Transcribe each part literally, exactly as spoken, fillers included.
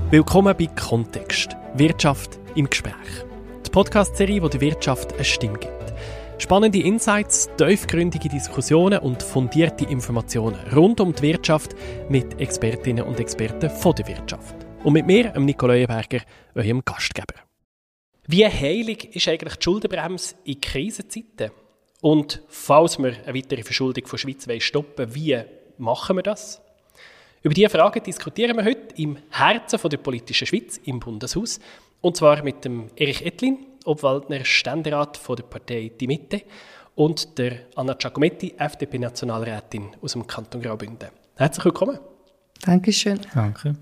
Willkommen bei «Kontext – Wirtschaft im Gespräch». Die Podcast-Serie, die der Wirtschaft eine Stimme gibt. Spannende Insights, tiefgründige Diskussionen und fundierte Informationen rund um die Wirtschaft mit Expertinnen und Experten von der Wirtschaft. Und mit mir, Nico Leuenberger, eurem Gastgeber. Wie heilig ist eigentlich die Schuldenbremse in Krisenzeiten? Und falls wir eine weitere Verschuldung von der Schweiz stoppen wollen, wie machen wir das? Über diese Fragen diskutieren wir heute im Herzen der politischen Schweiz, im Bundeshaus. Und zwar mit dem Erich Ettlin, Obwaldner Ständerat von der Partei Die Mitte, und der Anna Giacometti, F D P-Nationalrätin aus dem Kanton Graubünden. Herzlich willkommen. Dankeschön. Danke.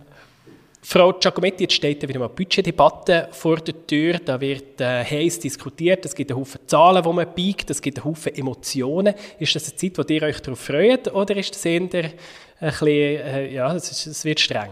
Frau Giacometti, jetzt steht wieder mal eine Budgetdebatte vor der Tür. Da wird äh, heiß diskutiert. Es gibt einen Haufen Zahlen, die man biegt. Es gibt einen Haufen Emotionen. Ist das eine Zeit, wo ihr euch darauf freut? Oder ist das eher ein bisschen, äh, ja, es, ist, es wird streng?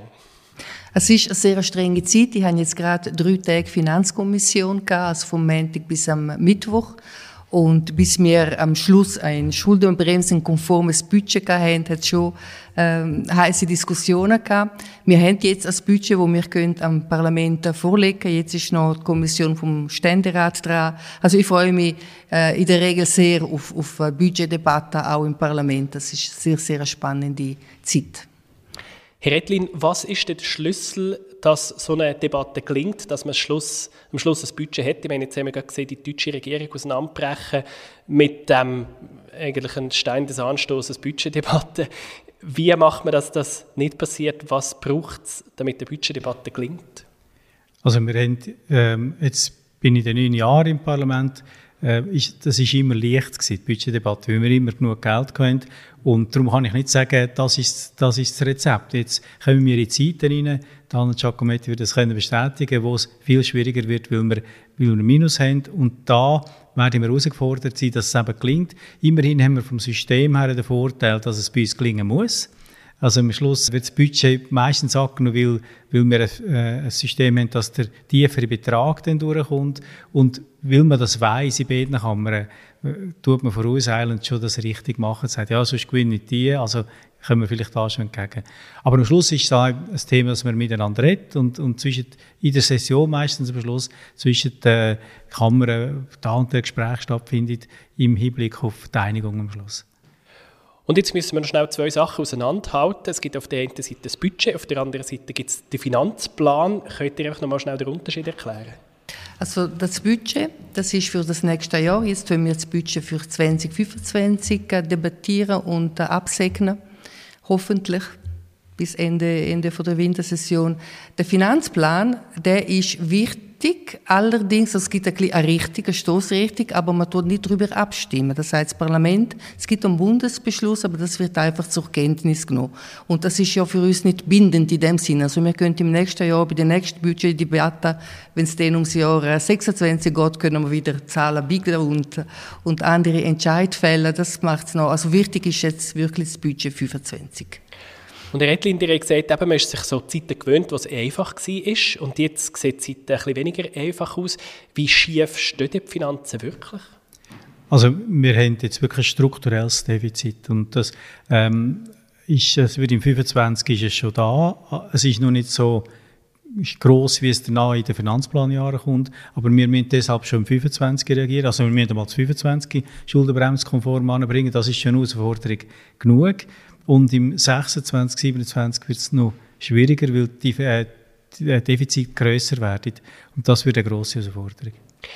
Es ist eine sehr strenge Zeit. Ich hatte jetzt gerade drei Tage Finanzkommission gehabt, also vom Montag bis am Mittwoch. Und bis wir am Schluss ein schuldenbremsenkonformes Budget hatten, hat es schon ähm, heiße Diskussionen gehabt. Wir haben jetzt ein Budget, das wir können am Parlament vorlegen können. Jetzt ist noch die Kommission vom Ständerat dran. Also ich freue mich äh, in der Regel sehr auf, auf eine Budgetdebatte, auch im Parlament. Das ist eine sehr, sehr spannende Zeit. Herr Ettlin, was ist der Schlüssel, dass so eine Debatte gelingt, dass man am Schluss, am Schluss ein Budget hat? Ich meine, jetzt haben wir gerade gesehen, die deutsche Regierung auseinanderbrechen mit dem eigentlich ein Stein des Anstoßes, Budgetdebatte. Wie macht man, dass das nicht passiert? Was braucht es, damit eine Budgetdebatte gelingt? Also wir haben, ähm, jetzt bin ich in neun Jahren im Parlament. Äh, ist, das war immer leicht gewesen, die Budgetdebatte, weil wir immer genug Geld hatten. Und darum kann ich nicht sagen, das ist, das ist das Rezept. Jetzt kommen wir in Zeiten rein, Anna Giacometti wird das können bestätigen, wo es viel schwieriger wird, weil wir, weil wir ein Minus haben. Und da werden wir herausgefordert sein, dass es eben gelingt. Immerhin haben wir vom System her den Vorteil, dass es bei uns gelingen muss. Also am Schluss wird das Budget meistens angenommen, weil, weil wir ein, äh, ein System haben, dass der tiefere Betrag dann durchkommt. Und weil man das weiss in beiden Kammern, äh, tut man vorauseilend schon das richtig machen. Sagt, ja, sonst gewinne ich die, also können wir vielleicht da schon entgegen. Aber am Schluss ist es ein Thema, dass man miteinander redet und, und zwischen, in der Session meistens am Schluss zwischen den Kammern da und der Gespräch stattfindet im Hinblick auf die Einigung am Schluss. Und jetzt müssen wir noch schnell zwei Sachen auseinanderhalten. Es gibt auf der einen Seite das Budget, auf der anderen Seite gibt es den Finanzplan. Könnt ihr einfach noch mal schnell den Unterschied erklären? Also das Budget, das ist für das nächste Jahr. Jetzt wollen wir das Budget für zwanzig fünfundzwanzig debattieren und absegnen. Hoffentlich bis Ende, Ende von der Wintersession. Der Finanzplan, der ist wichtig, allerdings, es gibt ein bisschen eine richtige Stossrichtung, aber man tut nicht darüber abstimmen. Das heißt, das Parlament, es gibt einen Bundesbeschluss, aber das wird einfach zur Kenntnis genommen. Und das ist ja für uns nicht bindend in dem Sinne. Also wir können im nächsten Jahr, bei der nächsten Budgetdebatte, wenn es dann ums Jahr sechsundzwanzig geht, können wir wieder Zahlen biegen und, und andere Entscheidungen fällen. Das macht es noch. Also wichtig ist jetzt wirklich das Budget fünfundzwanzig. Und Herr Ettlin, ihr habt gesagt, eben, man ist sich so Zeiten gewöhnt, wo es einfach war. Und jetzt sieht die Zeit ein bisschen weniger einfach aus. Wie schief stehen die Finanzen wirklich? Also wir haben jetzt wirklich ein strukturelles Defizit. Und das, ähm, ist, es wird im fünfundzwanzig ist es schon da. Es ist noch nicht so gross, wie es danach in den Finanzplanjahren kommt. Aber wir müssen deshalb schon im fünfundzwanzig reagieren. Also wir müssen mal das fünfundzwanzig schuldenbremskonform anbringen. Das ist schon eine Herausforderung genug. Und im sechsundzwanzig, siebenundzwanzig wird es noch schwieriger, weil die, äh, die Defizite grösser werden. Und das wird eine grosse Herausforderung.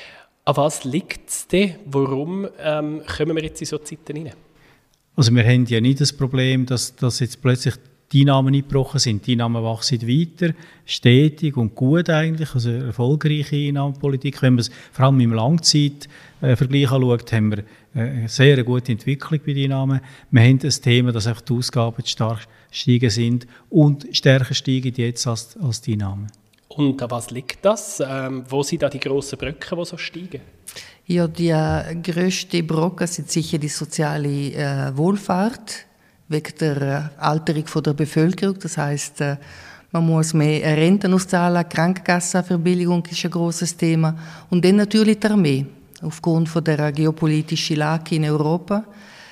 An was liegt es denn? Warum ähm, kommen wir jetzt in solche Zeiten rein? Also wir haben ja nicht das Problem, dass, dass jetzt plötzlich die Einnahmen eingebrochen sind. Die Einnahmen wachsen weiter, stetig und gut eigentlich, also erfolgreiche Einnahmenpolitik. Wenn man es vor allem im Langzeitvergleich anschaut, haben wir eine sehr gute Entwicklung bei den Einnahmen. Wir haben das Thema, dass einfach die Ausgaben stark steigen sind und stärker steigen jetzt als, als die Einnahmen. Und an was liegt das? Ähm, wo sind da die grossen Brücken, die so steigen? Ja, die äh, grössten Brocken sind sicher die soziale äh, Wohlfahrt, wegen der Alterung der Bevölkerung. Das heisst, man muss mehr Renten auszahlen, Krankenkassenverbilligung ist ein grosses Thema. Und dann natürlich die Armee. Aufgrund von der geopolitischen Lage in Europa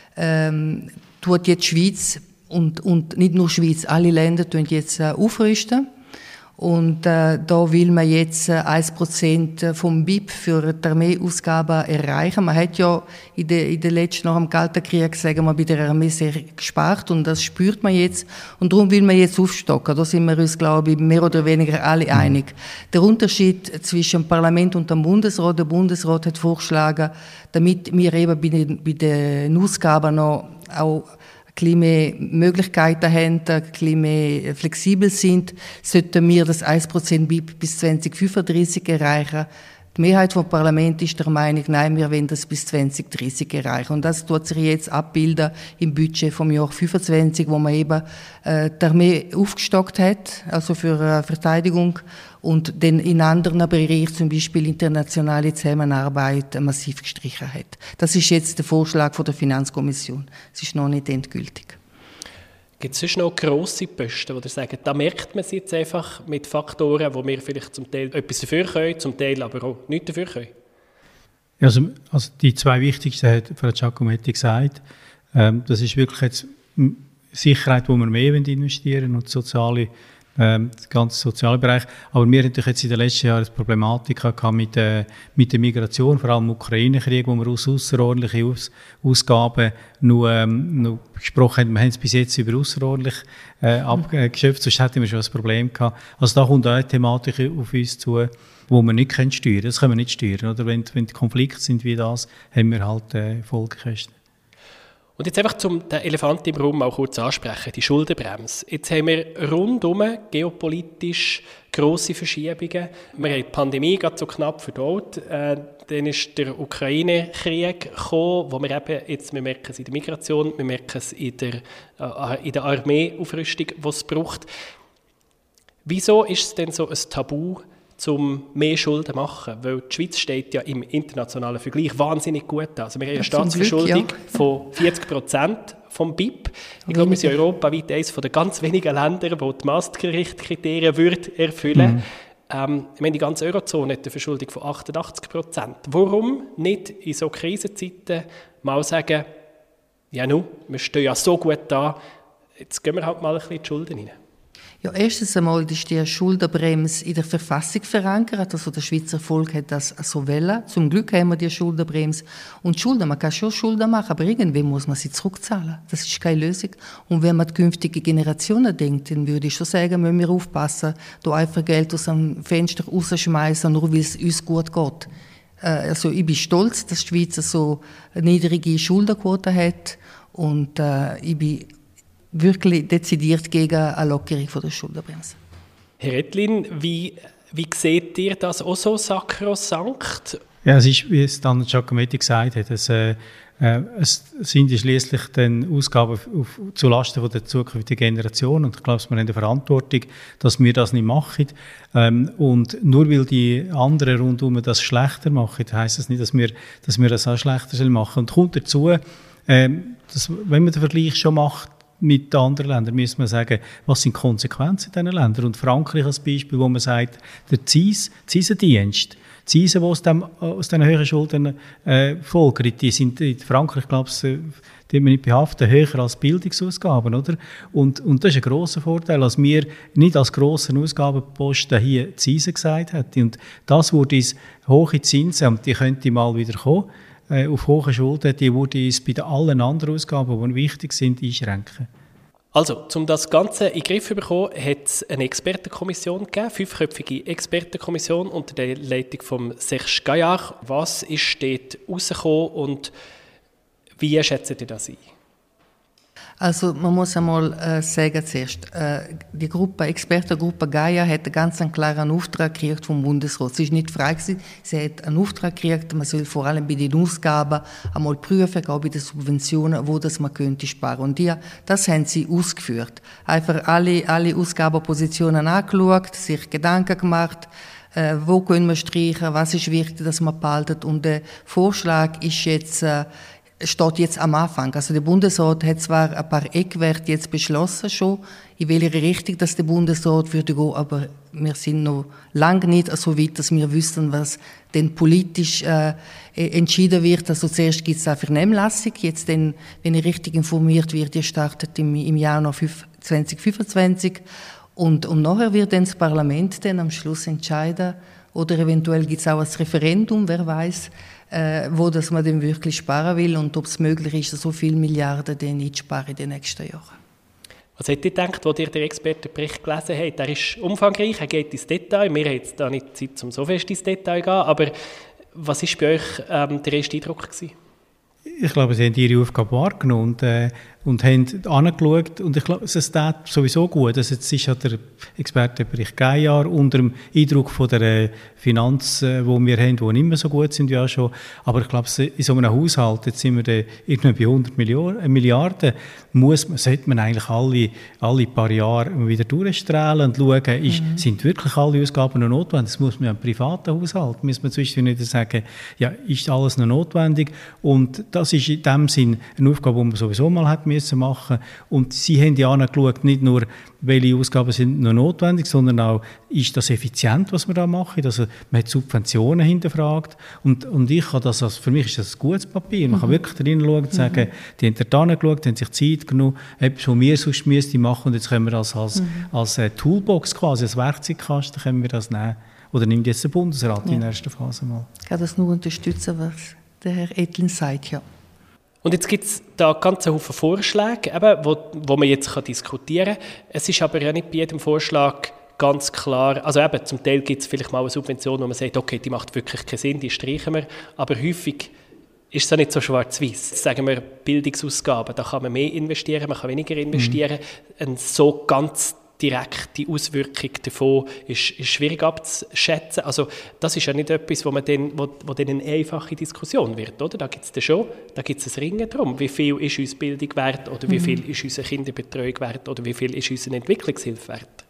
ähm, tut jetzt die Schweiz und, und nicht nur die Schweiz, alle Länder tun jetzt äh, aufrüsten. Und äh, da will man jetzt äh, ein Prozent vom B I P für die Armeeausgaben erreichen. Man hat ja in den in de letzten, nach dem Kalten Krieg, sagen wir, bei der Armee sehr gespart und das spürt man jetzt. Und darum will man jetzt aufstocken. Da sind wir uns, glaube ich, mehr oder weniger alle einig. Der Unterschied zwischen dem Parlament und dem Bundesrat, der Bundesrat hat vorgeschlagen, damit wir eben bei den, bei den Ausgaben noch auch ein bisschen mehr Möglichkeiten haben, ein bisschen mehr flexibel sind, sollten wir das ein Prozent B I P bis zwanzig fünfunddreißig erreichen. Die Mehrheit vom Parlament ist der Meinung, nein, wir wollen das bis zwanzig dreißig erreichen. Und das tut sich jetzt abbilden im Budget vom Jahr fünfundzwanzig, wo man eben äh, die Armee aufgestockt hat, also für äh, Verteidigung, und dann in anderen Bereichen, zum Beispiel internationale Zusammenarbeit, äh, massiv gestrichen hat. Das ist jetzt der Vorschlag von der Finanzkommission. Es ist noch nicht endgültig. Gibt es sonst noch grosse Posten, wo ihr sagt, da merkt man es jetzt einfach mit Faktoren, wo wir vielleicht zum Teil etwas dafür können, zum Teil aber auch nichts dafür können? Also, also die zwei wichtigsten hat Frau Giacometti gesagt. Ähm, das ist wirklich jetzt Sicherheit, wo wir mehr investieren und soziale, ähm, der ganze soziale Bereich. Aber wir hatten jetzt in den letzten Jahren eine Problematik gehabt mit, äh, mit der Migration, vor allem im Ukraine-Krieg, wo wir aus außerordentlichen Aus- Ausgaben nur, ähm, nur gesprochen haben. Wir haben es bis jetzt über außerordentlich äh, abgeschöpft, sonst hätten wir schon ein Problem gehabt. Also da kommt auch eine Thematik auf uns zu, wo wir nicht steuern können. Das können wir nicht steuern. Oder? Wenn, wenn Konflikte sind wie das, haben wir halt äh, Folgekosten. Und jetzt einfach zum den Elefant im Raum auch kurz ansprechen, die Schuldenbremse. Jetzt haben wir rundum geopolitisch grosse Verschiebungen. Wir haben die Pandemie gerade so knapp verdaut. Äh, dann ist der Ukraine-Krieg gekommen, wo wir eben jetzt, wir merken es in der Migration, wir merken es in der, äh, in der Armeeaufrüstung, die es braucht. Wieso ist es denn so ein Tabu, um mehr Schulden zu machen? Weil die Schweiz steht ja im internationalen Vergleich wahnsinnig gut da. Also wir haben eine Staatsverschuldung ja. von vierzig Prozent vom B I P. Ich glaube, wir sind europaweit eines der ganz wenigen Länder, die die Maastricht-Kriterien erfüllen. Mhm. Ähm, ich meine, die ganze Eurozone hat eine Verschuldung von achtundachtzig Prozent. Warum nicht in so Krisenzeiten mal sagen, ja nun, wir stehen ja so gut da, jetzt gehen wir halt mal ein bisschen in die Schulden rein? Ja, erstens einmal ist die Schuldenbremse in der Verfassung verankert. Also der Schweizer Volk hat das so wollen. Zum Glück haben wir die Schuldenbremse. Und Schulden, man kann schon Schulden machen, aber irgendwann muss man sie zurückzahlen. Das ist keine Lösung. Und wenn man die künftigen Generationen denkt, dann würde ich schon sagen, müssen wir aufpassen, da einfach Geld aus dem Fenster rausschmeißen, nur weil es uns gut geht. Also ich bin stolz, dass die Schweiz so eine niedrige Schuldenquote hat. Und äh, ich bin wirklich dezidiert gegen eine Lockerung von der Schuldenbremse. Herr Ettlin, wie, wie seht ihr das auch so sakrosankt? Ja, es ist, wie es dann Giacometti gesagt hat, es, äh, es sind schliesslich dann Ausgaben auf, zulasten von der zukünftigen Generation und ich glaube, wir haben die Verantwortung, dass wir das nicht machen. Ähm, und nur weil die anderen rundherum das schlechter machen, heisst das nicht, dass wir, dass wir das auch schlechter machen. Und kommt dazu, ähm, dass, wenn man den Vergleich schon macht, mit den anderen Ländern müssen wir sagen, was sind die Konsequenzen in diesen Ländern. Und Frankreich als Beispiel, wo man sagt, der C I S, C I S-Dienst, die C I S, die aus, dem, aus diesen höheren Schulden äh, folgen, die sind in Frankreich, glaube ich, die man nicht behaften, höher als Bildungsausgaben, oder? Und, und das ist ein grosser Vorteil, als wir nicht als grossen Ausgabenposten hier C I S gesagt hätten. Und das würde uns hohe Zinsen, und die könnte mal wieder kommen, auf hohe Schulden, die würde uns bei allen anderen Ausgaben, die wichtig sind, einschränken. Also, um das Ganze in den Griff zu bekommen, hat es eine Expertenkommission gegeben, eine fünfköpfige Expertenkommission unter der Leitung von Serge Gaillard. Was ist dort rausgekommen und wie schätzt ihr das ein? Also man muss einmal äh, sagen zuerst, äh, die Gruppe, Expertengruppe Gaia hat einen ganz klaren Auftrag gekriegt vom Bundesrat. Sie ist nicht frei gewesen, sie hat einen Auftrag gekriegt, man soll vor allem bei den Ausgaben einmal prüfen, auch bei den Subventionen, wo das man könnte sparen. Und die, das haben sie ausgeführt. Einfach alle, alle Ausgabenpositionen angeschaut, sich Gedanken gemacht, äh, wo können wir streichen, was ist wichtig, dass man behalten. Und der Vorschlag ist jetzt, äh, steht jetzt am Anfang. Also der Bundesrat hat zwar ein paar Eckwerte jetzt beschlossen schon, in welche Richtung dass der Bundesrat würde gehen, aber wir sind noch lange nicht so weit, dass wir wüssten, was denn politisch äh, entschieden wird. Also zuerst gibt es eine Vernehmlassung, jetzt dann, wenn ich richtig informiert werde, die startet im, im Januar zwanzig fünfundzwanzig. Und, und nachher wird dann das Parlament dann am Schluss entscheiden, oder eventuell gibt es auch ein Referendum, wer weiß, äh, wo das man dann wirklich sparen will und ob es möglich ist, so viele Milliarden dann einzusparen in den nächsten Jahren. Was habt ihr gedacht, als ihr den Expertenbericht gelesen habt? Er ist umfangreich, er geht ins Detail. Wir haben jetzt da nicht Zeit, um so fest ins Detail zu gehen, aber was war bei euch ähm, der erste Eindruck gewesen? Ich glaube, sie haben ihre Aufgabe wahrgenommen und, äh, und haben angeschaut. Und ich glaube, es ist sowieso gut. Also jetzt ist ja der Expertenbericht kein Jahr unter dem Eindruck von der äh, Finanz, äh, die wir haben, die nicht mehr so gut sind, ja schon. Aber ich glaube, in so einem Haushalt, jetzt sind wir da irgendwie bei hundert Milliarden, muss man, sollte man eigentlich alle, alle paar Jahre wieder durchstrahlen und schauen, ist, mhm. sind wirklich alle Ausgaben noch notwendig? Das muss man ja im privaten Haushalt, muss man zwischendurch nicht sagen, ja, ist alles noch notwendig? Und das ist in dem Sinn eine Aufgabe, die man sowieso mal hat müssen machen. Und sie haben ja angeschaut, nicht nur, welche Ausgaben sind noch notwendig, sondern auch, ist das effizient, was wir da machen? Also, man hat Subventionen hinterfragt. Und, und ich habe das, also für mich ist das ein gutes Papier. Man mhm. kann wirklich drin schauen und sagen, mhm. die haben da angeschaut, haben sich Zeit genommen, etwas, was wir sonst müssten machen, und jetzt können wir das als, mhm. als äh, Toolbox quasi, als Werkzeugkasten, können wir das nehmen. Oder nimmt jetzt der Bundesrat ja. in der ersten Phase mal. Ich kann das nur unterstützen, was der Herr Ettlin sagt, ja. Und jetzt gibt es da ganz Haufen Vorschläge, eben, wo, wo man jetzt kann diskutieren kann. Es ist aber ja nicht bei jedem Vorschlag ganz klar, also eben, zum Teil gibt es vielleicht mal eine Subvention, wo man sagt, okay, die macht wirklich keinen Sinn, die streichen wir, aber häufig ist es ja nicht so schwarz-weiß. Sagen wir Bildungsausgaben, da kann man mehr investieren, man kann weniger investieren. Mhm. Eine so ganz direkte Auswirkung davon ist, ist schwierig abzuschätzen. Also das ist ja nicht etwas, wo, man dann, wo, wo dann eine einfache Diskussion wird, oder? Da gibt es dann schon, da gibt es ein Ringen darum, wie viel ist uns Bildung wert oder wie viel ist unsere Kinderbetreuung wert oder wie viel ist unsere Entwicklungshilfe wert.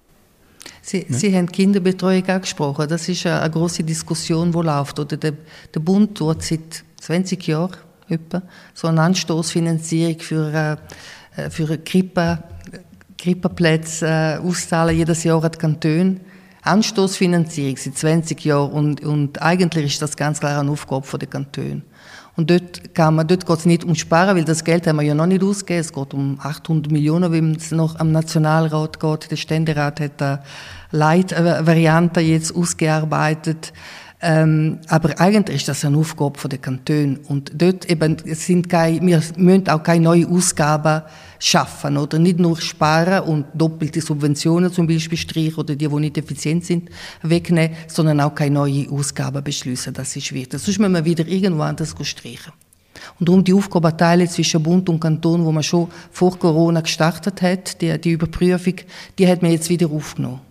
Sie, ja. Sie haben Kinderbetreuung angesprochen. Das ist eine, eine grosse Diskussion, die läuft. Oder der, der Bund tut seit zwanzig Jahren etwa so eine Anstoßfinanzierung für, äh, für Krippe, Krippeplätze äh, auszahlen, jedes Jahr an die Kantone. Anstoßfinanzierung seit zwanzig Jahren und, und eigentlich ist das ganz klar eine Aufgabe der Kantone. Und dort, kann man, dort geht es nicht um Sparen, weil das Geld haben wir ja noch nicht ausgegeben. Es geht um achthundert Millionen, wenn es noch am Nationalrat geht. Der Ständerat hat eine Leitvariante jetzt ausgearbeitet. Ähm, aber eigentlich ist das eine Aufgabe der Kantone. Und dort eben sind keine, wir müssen auch keine neuen Ausgaben schaffen, oder? Nicht nur sparen und doppelte Subventionen zum Beispiel streichen oder die, die nicht effizient sind, wegnehmen, sondern auch keine neuen Ausgaben beschließen. Das ist wichtig. Sonst müssen wir wieder irgendwo anders streichen. Und darum die Aufgabenteile zwischen Bund und Kanton, wo man schon vor Corona gestartet hat, die, die Überprüfung, die hat man jetzt wieder aufgenommen.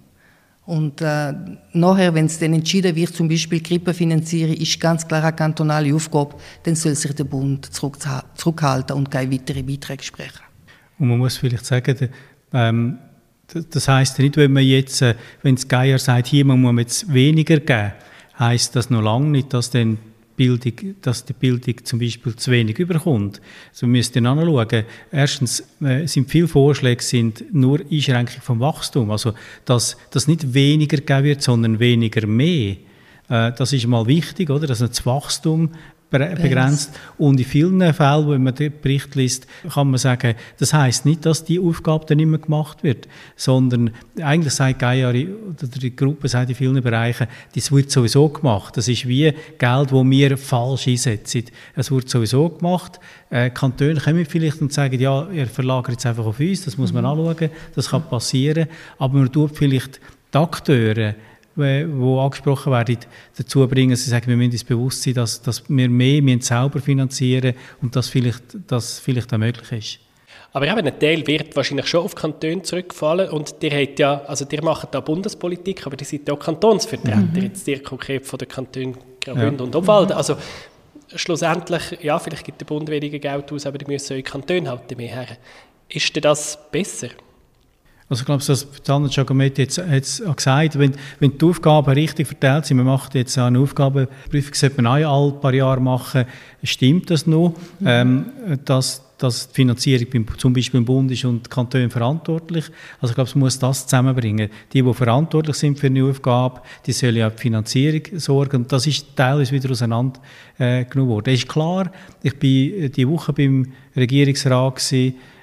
Und äh, nachher, wenn es dann entschieden wird, zum Beispiel Krippe finanzieren, ist ganz klar eine kantonale Aufgabe, dann soll sich der Bund zurück, zurückhalten und keine weiteren Beiträge sprechen. Und man muss vielleicht sagen, ähm, das heisst nicht, wenn man jetzt, äh, wenn das Geier sagt, hier muss man jetzt weniger geben, heisst das noch lange nicht, dass dann Bildung, dass die Bildung zum Beispiel zu wenig überkommt. Also wir müssen dann anschauen. Erstens äh, sind viele Vorschläge sind nur Einschränkung vom Wachstum. Also, dass das nicht weniger geben wird, sondern weniger mehr. Äh, das ist mal wichtig, oder? Dass das Wachstum begrenzt. Und in vielen Fällen, wenn man den Bericht liest, kann man sagen, das heisst nicht, dass die Aufgabe dann nicht mehr gemacht wird, sondern eigentlich sagt Geier, oder die Gruppe sagt in vielen Bereichen, das wird sowieso gemacht. Das ist wie Geld, das wir falsch einsetzen. Es wird sowieso gemacht. Äh, Kantone kommen vielleicht und sagen, ja, ihr verlagert jetzt einfach auf uns, das muss man mhm. anschauen, das kann passieren, aber man tut vielleicht die Akteure, die angesprochen werden, dazu bringen, sie sagen, wir müssen uns bewusst sein, dass, dass wir mehr wir selber finanzieren und dass vielleicht, das vielleicht auch möglich ist. Aber eben, ein Teil wird wahrscheinlich schon auf Kantone zurückfallen und ihr habt ja, also ihr macht da Bundespolitik, aber ihr seid ja auch Kantonsvertreter, mhm. jetzt ihr konkret von den Kantonen Graubünden ja. und Obwalden. Also schlussendlich, ja, vielleicht gibt der Bund weniger Geld aus, aber die müssen eure Kantone halten mehr her. Ist denn das besser? Also ich glaube, das Anna Giacometti jetzt, jetzt auch gesagt, wenn, wenn die Aufgaben richtig verteilt sind, man macht jetzt eine Aufgabenprüfung, sollte man auch alle paar Jahre machen, stimmt das noch, mhm. ähm, dass, dass die Finanzierung beim, zum Beispiel im Bund ist und die Kantone verantwortlich. Also ich glaube, es muss das zusammenbringen. Die, die verantwortlich sind für eine Aufgabe, die sollen ja für die Finanzierung sorgen und das ist teilweise wieder auseinander äh, genommen worden. Das ist klar, ich war diese Woche beim Regierungsrat gewesen,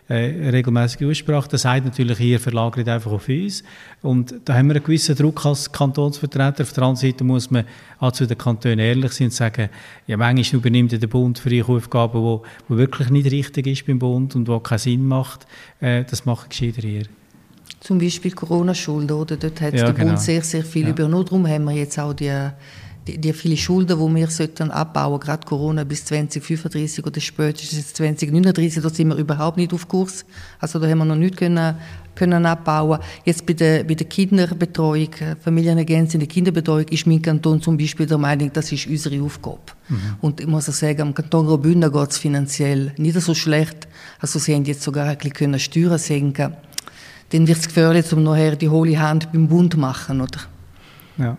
äh, regelmäßige Aussprache. Das sagt natürlich, hier verlagert einfach auf uns. Und da haben wir einen gewissen Druck als Kantonsvertreter. Auf der anderen Seite muss man auch zu den Kantonen ehrlich sein und sagen, ja, manchmal übernimmt der Bund für ihre Aufgaben, die, die wirklich nicht richtig ist beim Bund und die keinen Sinn macht. Äh, das macht gescheiter hier. Zum Beispiel Corona-Schulden, oder? Dort hat ja, der genau. Bund sehr, sehr viel ja. übernommen. Darum haben wir jetzt auch die, die, die viele Schulden, die wir sollten abbauen, gerade Corona bis zwanzig fünfunddreißig oder spätestens zwanzig neununddreißig, da sind wir überhaupt nicht auf Kurs. Also da haben wir noch nichts können, können abbauen. Jetzt bei der, bei der Kinderbetreuung, familienergänzende Kinderbetreuung, ist mein Kanton zum Beispiel der Meinung, das ist unsere Aufgabe. Mhm. Und ich muss auch sagen, am Kanton Graubünden geht es finanziell nicht so schlecht. Also sie haben jetzt sogar ein bisschen Steuern senken. Dann wird es gefährlich, um nachher die hohle Hand beim Bund zu machen, oder? Ja.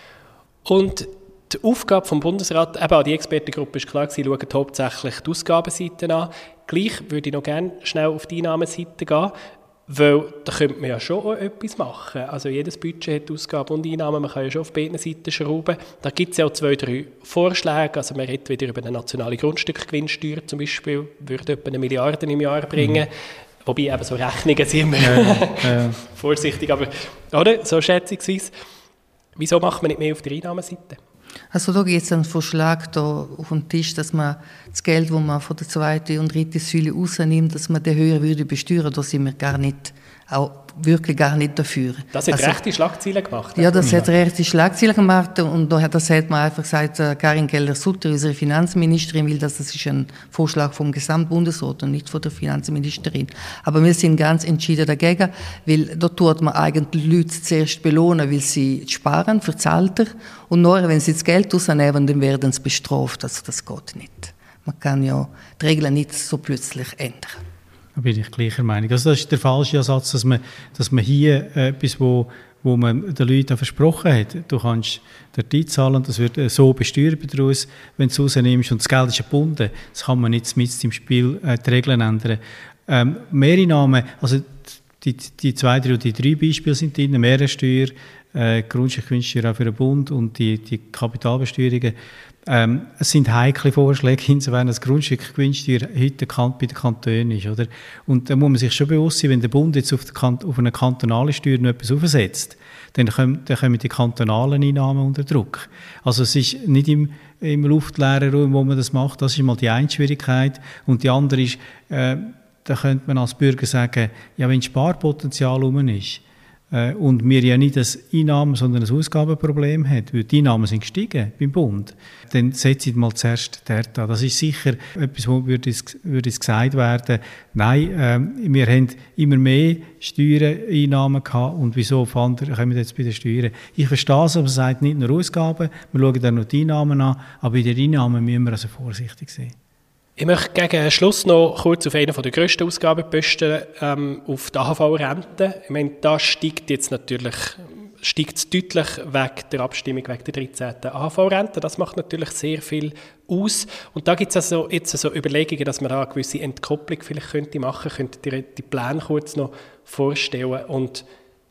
Und die Aufgabe vom Bundesrat, eben auch die Expertengruppe ist klar, sie schauen hauptsächlich die Ausgabenseite an. Gleich würde ich noch gerne schnell auf die Einnahmenseite gehen, weil da könnte man ja schon auch etwas machen. Also jedes Budget hat Ausgaben und Einnahmen, man kann ja schon auf beiden Seiten schrauben. Da gibt es ja auch zwei, drei Vorschläge. Also man redet wieder über eine nationale Grundstückgewinnsteuer zum Beispiel, würde etwa eine Milliarde im Jahr bringen. Mhm. Wobei eben so Rechnungen sind immer ja, ja. vorsichtig, aber oder? So schätzungsweise. Wieso macht man nicht mehr auf der Einnahmenseite? Also da gibt es einen Vorschlag da auf den Tisch, dass man das Geld, das man von der zweiten und dritten Säule rausnimmt, dass man den höher würde besteuern. Da sind wir gar nicht, auch wirklich gar nicht dafür. Das hat also, rechte Schlagzeilen gemacht. Ja, das ja. hat rechte Schlagzeilen gemacht und da hat, das hat man einfach gesagt, Karin Keller-Sutter, unsere Finanzministerin, will das, das ist ein Vorschlag vom Gesamtbundesrat und nicht von der Finanzministerin. Aber wir sind ganz entschieden dagegen, weil da tut man eigentlich Leute zuerst belohnen, weil sie sparen für das Alter und nachher, wenn sie das Geld rausnehmen, dann werden sie bestraft. Also das geht nicht. Man kann ja die Regeln nicht so plötzlich ändern. Da bin ich gleicher Meinung. Also das ist der falsche Ansatz, dass man, dass man hier etwas, wo, wo man den Leuten versprochen hat, du kannst dort einzahlen und das wird so besteuert daraus, wenn du es rausnimmst und das Geld ist gebunden. Das kann man nicht mit im Spiel äh, die Regeln ändern. Ähm, Mehreinnahmen, also die, die zwei, drei, die drei Beispiele sind drin, Mehrwertsteuer, äh, Grundstückgewinnsteuer auch für den Bund und die, die Kapitalbesteuerungen. Ähm, es sind heikle Vorschläge, insofern das Grundstückgewinnsteuer heute bei den Kantonen ist. Oder? Und da muss man sich schon bewusst sein, wenn der Bund jetzt auf, Kant- auf eine kantonale Steuer noch etwas aufsetzt, dann kommen, dann kommen die kantonalen Einnahmen unter Druck. Also es ist nicht im, im luftleeren Raum, wo man das macht, das ist mal die eine Schwierigkeit. Und die andere ist, äh, da könnte man als Bürger sagen, ja, wenn Sparpotenzial rum ist, und wir ja nicht ein Einnahmen-, sondern ein Ausgabenproblem haben, weil die Einnahmen sind gestiegen beim Bund, dann setzt mal zuerst dort an. Das ist sicher etwas, wo würde es, würde es gesagt werden, nein, äh, wir haben immer mehr Steuereinnahmen gehabt und wieso auf andere kommen wir jetzt bei den Steuern. Ich verstehe es, aber es sagt nicht nur Ausgaben, wir schauen dann noch die Einnahmen an, aber bei den Einnahmen müssen wir also vorsichtig sein. Ich möchte gegen Schluss noch kurz auf einen der grössten Ausgabenposten ähm, auf die A H V-Rente. Ich meine, da steigt jetzt natürlich steigt es deutlich wegen der Abstimmung wegen der dreizehnten A H V-Rente. Das macht natürlich sehr viel aus. Und da gibt es also jetzt so Überlegungen, dass man da eine gewisse Entkopplung vielleicht könnte machen könnte. Könnt ihr die Pläne kurz noch vorstellen und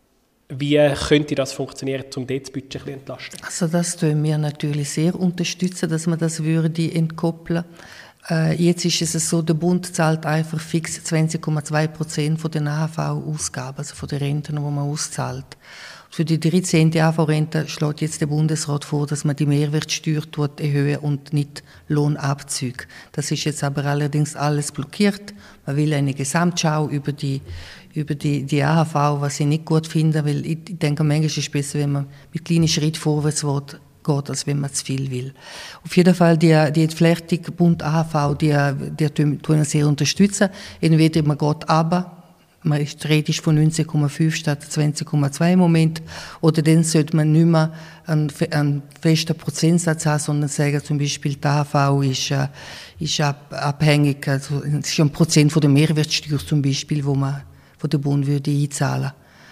wie könnte das funktionieren, um dort das Budget ein bisschen entlasten? Also das tun wir natürlich sehr unterstützen, dass man das würde entkoppeln. Äh, jetzt ist es so, der Bund zahlt einfach fix zwanzig Komma zwei Prozent von den A H V-Ausgaben, also von den Renten, die man auszahlt. Für die dreizehnte A H V-Rente schlägt jetzt der Bundesrat vor, dass man die Mehrwertsteuer erhöhen und nicht Lohnabzüge. Das ist jetzt aber allerdings alles blockiert. Man will eine Gesamtschau über die, über die, die A H V, was ich nicht gut finde, weil ich denke, manchmal ist es besser, wenn man mit kleinen Schritten vorwärts will, geht, als wenn man zu viel will. Auf jeden Fall, die, die Entflechtung Bund A H V, die, die tun wir sehr unterstützen. Entweder man geht runter, man redet von neunzehn Komma fünf statt zwanzig Komma zwei im Moment, oder dann sollte man nicht mehr einen, einen festen Prozentsatz haben, sondern sagen zum Beispiel, die A H V ist, äh, ist ab, abhängig, also es ist ein Prozent von der Mehrwertsteuer zum Beispiel, wo man von der Bund würde einzahlen.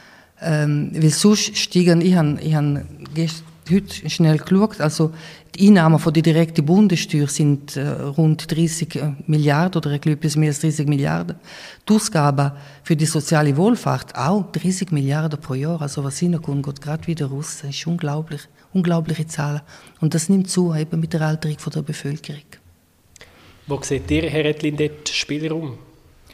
Ähm, weil sonst steigen, ich habe ich hab heute schnell geschaut, also die Einnahmen von der direkten Bundessteuer sind äh, rund dreißig Milliarden oder ich glaube bis mehr als dreißig Milliarden. Die Ausgaben für die soziale Wohlfahrt auch dreißig Milliarden pro Jahr. Also was hineinkommt, geht gerade wieder raus. Das ist unglaublich, unglaubliche Zahlen. Und das nimmt zu, eben mit der Alterung von der Bevölkerung. Wo seht ihr, Herr Ettlin, dort Spielraum?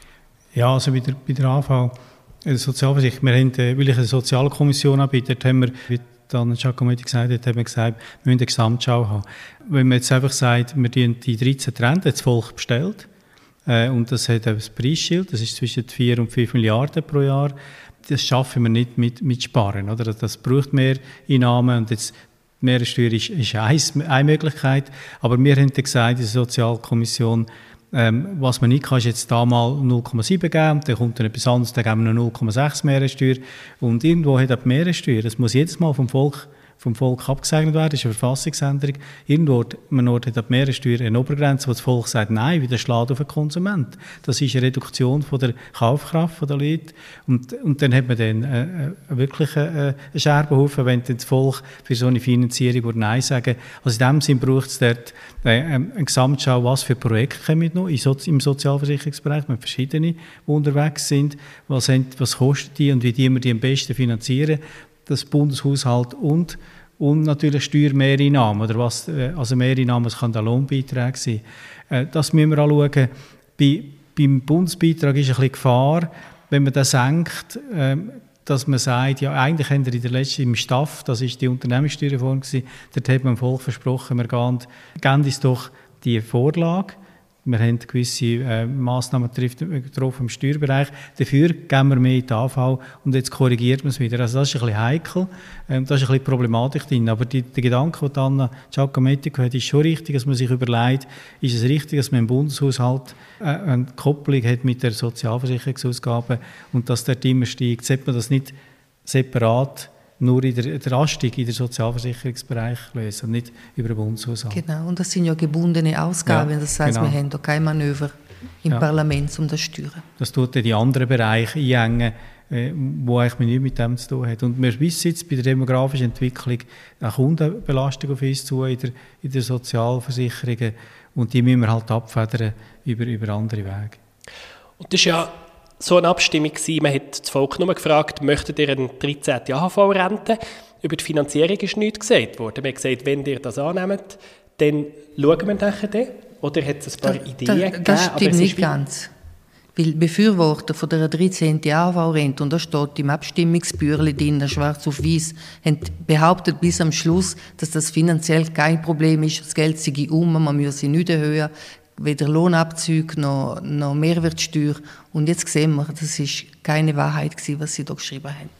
Ja, also bei der, bei der A V, der Sozialversicherung, wir haben, weil ich eine Sozialkommission anbiete, dort haben wir, wie Anna Giacometti gesagt hat, haben wir gesagt, wir müssen eine Gesamtschau haben. Wenn man jetzt einfach sagt, wir die dreizehn Trends, das Volk bestellt, äh, und das hat ein Preisschild, das ist zwischen vier und fünf Milliarden pro Jahr, das schaffen wir nicht mit, mit Sparen. Oder? Das braucht mehr Einnahmen und jetzt die Mehrwertsteuer ist, ist eine Möglichkeit, aber wir haben gesagt, in der Sozialkommission, ähm, was man nicht kann, ist jetzt da mal null Komma sieben geben, und dann kommt dann etwas anderes, dann geben wir noch null Komma sechs Mehrwertsteuer und irgendwo hat auch die Mehrwertsteuer, das muss jedes Mal vom Volk vom Volk abgesegnet werden, das ist eine Verfassungsänderung. Irgendwo hat die Mehrwertsteuer eine Obergrenze, wo das Volk sagt, nein, wieder schlägt auf den Konsument. Das ist eine Reduktion von der Kaufkraft der Leute. Und, und dann hat man dann äh, wirklich äh, einen Scherbenhaufen, wenn das Volk für so eine Finanzierung würde Nein sagen. Also in dem Sinn braucht es dort äh, eine Gesamtschau, was für Projekte kommen noch im Sozialversicherungsbereich, mit verschiedene, die unterwegs sind, was, haben, was kosten die und wie die wir die am besten finanzieren. Das Bundeshaushalt und, und natürlich Steuermehreinnahmen, oder was, also Mehreinnahmen, das kann der Lohnbeitrag sein. Das müssen wir anschauen. Bei, beim Bundesbeitrag ist ein bisschen Gefahr, wenn man das senkt, dass man sagt, ja, eigentlich haben wir in der letzten, im Staff, das war die Unternehmenssteuerreform, dort hat man dem Volk versprochen, wir gehen, geben uns doch die Vorlage. Wir haben gewisse äh, Massnahmen getroffen im Steuerbereich. Dafür geben wir mehr in die A V und jetzt korrigiert man es wieder. Also das ist ein bisschen heikel, ähm, da ist ein bisschen Problematik drin. Aber die, der Gedanke, den Anna Giacometti hat, ist schon richtig, dass man sich überlegt, ist es richtig, dass man im Bundeshaushalt äh, eine Kopplung hat mit der Sozialversicherungsausgabe und dass der immer steigt. Sollte man das nicht separat nur in der Drastik in der Sozialversicherungsbereich lösen und nicht über den Bundeshaushalt. Genau, und das sind ja gebundene Ausgaben, ja, das heißt, genau. Wir haben da kein Manöver im ja. Parlament, um das zu steuern. Das tut dann die anderen Bereiche einengen, äh, wo eigentlich nichts mit dem zu tun hat. Und wir wissen jetzt bei der demografischen Entwicklung eine Kundenbelastung auf uns zu in der, in der Sozialversicherung und die müssen wir halt abfedern über, über andere Wege. Und das ist ja so eine Abstimmung gewesen. Man hat das Volk nur gefragt, möchtet ihr eine dreizehnte A H V-Rente? Über die Finanzierung ist nichts gesagt worden. Man hat gesagt, wenn ihr das annehmt, dann schauen wir nachher dann. Oder hat es ein paar da, Ideen da, gegeben? Das stimmt nicht ganz. Weil Befürworter von der dreizehnten A H V-Rente, und da steht im Abstimmungsbüchlein drin, schwarz auf weiß, haben behauptet bis am Schluss, dass das finanziell kein Problem ist, das Geld sei um, man müsse nicht erhöhen, weder Lohnabzüge noch, noch Mehrwertsteuer. Und jetzt sehen wir, das war keine Wahrheit gewesen, was sie da geschrieben haben.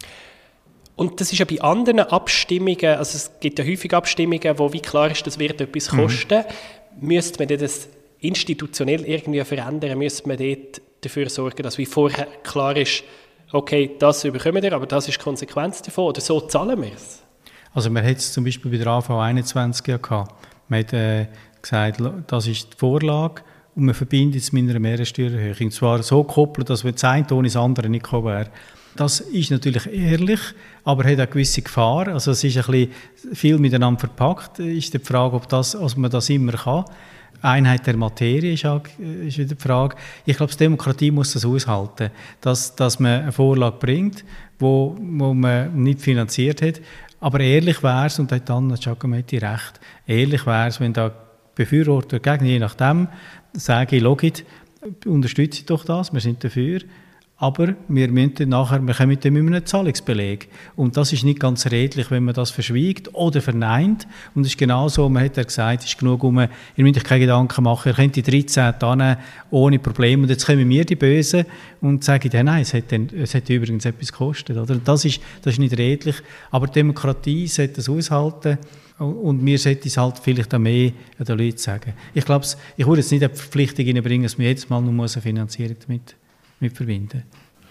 Und das ist ja bei anderen Abstimmungen, also es gibt ja häufig Abstimmungen, wo wie klar ist, das wird etwas kosten. Mhm. Müsste man das institutionell irgendwie verändern? Müsste man dort dafür sorgen, dass wie vorher klar ist, okay, das bekommen wir, aber das ist die Konsequenz davon, oder so zahlen wir es? Also man hat es zum Beispiel bei der A V einundzwanzig ja gehabt. Man hat äh, gesagt, das ist die Vorlage und man verbindet es mit einer Mehrwertsteuererhöhung. Und zwar so gekoppelt, dass das eine ohne das andere nicht gekommen wäre. Das ist natürlich ehrlich, aber hat eine gewisse Gefahr. Also es ist ein bisschen viel miteinander verpackt. Ist die Frage, ob, das, ob man das immer kann. Einheit der Materie ist, auch, ist wieder die Frage. Ich glaube, die Demokratie muss das aushalten, dass, dass man eine Vorlage bringt, wo, wo man nicht finanziert hat. Aber ehrlich wäre es, und da hat Anna Giacometti recht, ehrlich wäre es, wenn da Befürworter gegen, je nachdem, sagen, logit, unterstütze doch das, wir sind dafür, aber wir müssen nachher, wir kommen mit dem immer einen Zahlungsbeleg. Und das ist nicht ganz redlich, wenn man das verschwiegt oder verneint. Und es ist genau so, man hat ja gesagt, es ist genug, um, ihr müsst euch keine Gedanken machen, ihr könnt die dreizehn annehmen, ohne Probleme. Und jetzt kommen wir die Bösen und sagen, ja, nein, es hat, dann, es hat übrigens etwas gekostet. Oder? Das ist, das ist nicht redlich. Aber die Demokratie sollte das aushalten. Und wir sollten es halt vielleicht auch mehr den Leuten sagen. Ich glaube, ich würde jetzt nicht eine Verpflichtung reinbringen, dass man jedes Mal noch eine Finanzierung damit mit verbinden.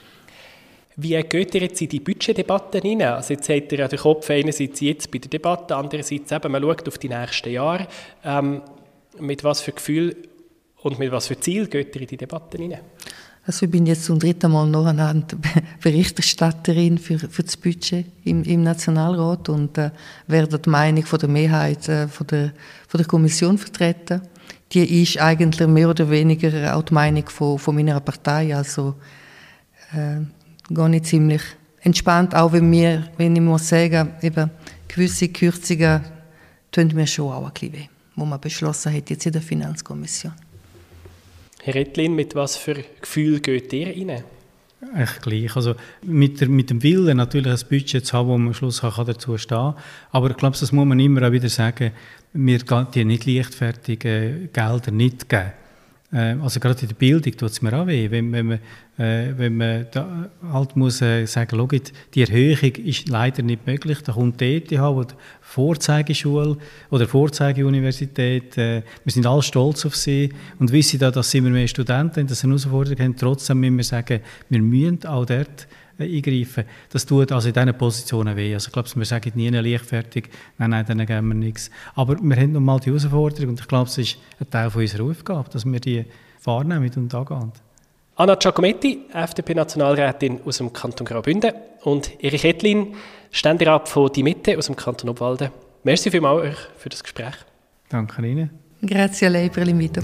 Wie geht ihr jetzt in die Budgetdebatte hinein? Also jetzt habt ihr ja den Kopf einerseits jetzt bei der Debatte, andererseits eben, man schaut auf die nächsten Jahre. Ähm, mit was für Gefühl und mit was für Ziel geht ihr in die Debatte hinein? Also ich bin jetzt zum dritten Mal noch eine Berichterstatterin für, für das Budget im, im Nationalrat und äh, werde die Meinung von der Mehrheit äh, von der, von der Kommission vertreten. Die ist eigentlich mehr oder weniger auch die Meinung von, von meiner Partei. Also äh, gehe ich ziemlich entspannt, auch wenn wir, wenn ich muss sagen, eben gewisse Kürzungen tun mir schon auch ein bisschen weh, wo man beschlossen hat jetzt in der Finanzkommission. Herr Ettlin, mit was für Gefühl geht ihr rein? Echt gleich. Also mit, der, mit dem Willen natürlich ein Budget zu haben, wo man am Schluss kann, kann dazu stehen kann. Aber ich glaube, das muss man immer auch wieder sagen, wir gehen die nicht leichtfertig äh, Gelder nicht geben. Äh, also gerade in der Bildung tut es mir auch weh, wenn, wenn man, äh, wenn man da halt muss äh, sagen, schau, die Erhöhung ist leider nicht möglich. Da kommt die E T H, die Vorzeigeschule oder Vorzeigeuniversität. Äh, wir sind alle stolz auf sie und wissen da, dass sie immer mehr Studenten haben, dass sie eine Herausforderung haben. Trotzdem müssen wir sagen, wir müssen auch dort eingreifen. Das tut also in diesen Positionen weh. Also ich glaube, wir sagen nie leichtfertig, nein, nein, dann geben wir nichts. Aber wir haben nun mal die Herausforderung und ich glaube, es ist ein Teil von unserer Aufgabe, dass wir die wahrnehmen und angehen. Anna Giacometti, F D P-Nationalrätin aus dem Kanton Graubünden, und Erich Ettlin, Ständerat von Die Mitte aus dem Kanton Obwalden. Merci vielmals euch für das Gespräch. Danke Ihnen. Grazie a lei per l'invito.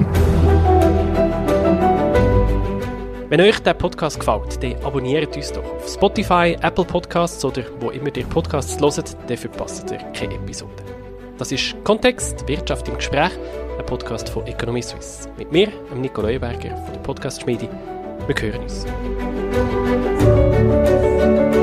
Wenn euch der Podcast gefällt, dann abonniert uns doch auf Spotify, Apple Podcasts oder wo immer ihr Podcasts hört, dann verpasst ihr keine Episode. Das ist «Kontext – Wirtschaft im Gespräch», ein Podcast von Economy Suisse. Mit mir, Nico Leuenberger von der Podcast-Schmiede. Wir hören uns.